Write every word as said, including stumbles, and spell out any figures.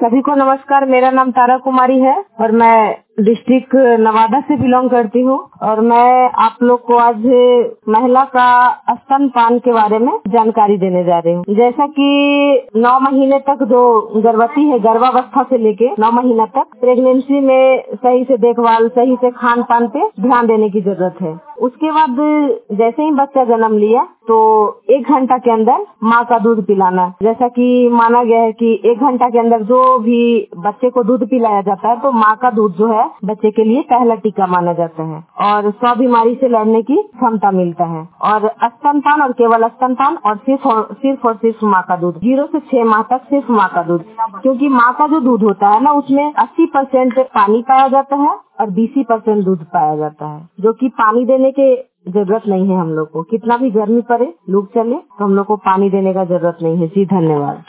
सभी को नमस्कार। मेरा नाम तारा कुमारी है और मैं डिस्ट्रिक्ट नवादा से बिलोंग करती हूँ और मैं आप लोग को आज महिला का स्तनपान के बारे में जानकारी देने जा रही हूँ। जैसा कि नौ महीने तक जो गर्भवती है, गर्भावस्था से लेके नौ महीना तक प्रेगनेंसी में सही से देखभाल, सही से खान पान पे ध्यान देने की जरूरत है। उसके बाद जैसे ही बच्चा जन्म लिया तो एक घंटा के अंदर माँ का दूध पिलाना। जैसा कि माना गया है कि एक घंटा के अंदर जो भी बच्चे को दूध पिलाया जाता है तो माँ का दूध जो है बच्चे के लिए पहला टीका माना जाता है और सौ बीमारी से लड़ने की क्षमता मिलता है। और स्तनपान और केवल स्तनपान और सिर्फ और सिर्फ और सिर्फ माँ का दूध, जीरो से छह माह तक सिर्फ माँ का दूध, क्योंकि माँ का जो दूध होता है ना उसमें अस्सी परसेंट पानी पाया जाता है और बीस परसेंट दूध पाया जाता है, जो कि पानी देने के जरूरत नहीं है। हम लोग को कितना भी गर्मी पड़े, लू चले, तो हम लोग को पानी देने का जरूरत नहीं है। जी धन्यवाद।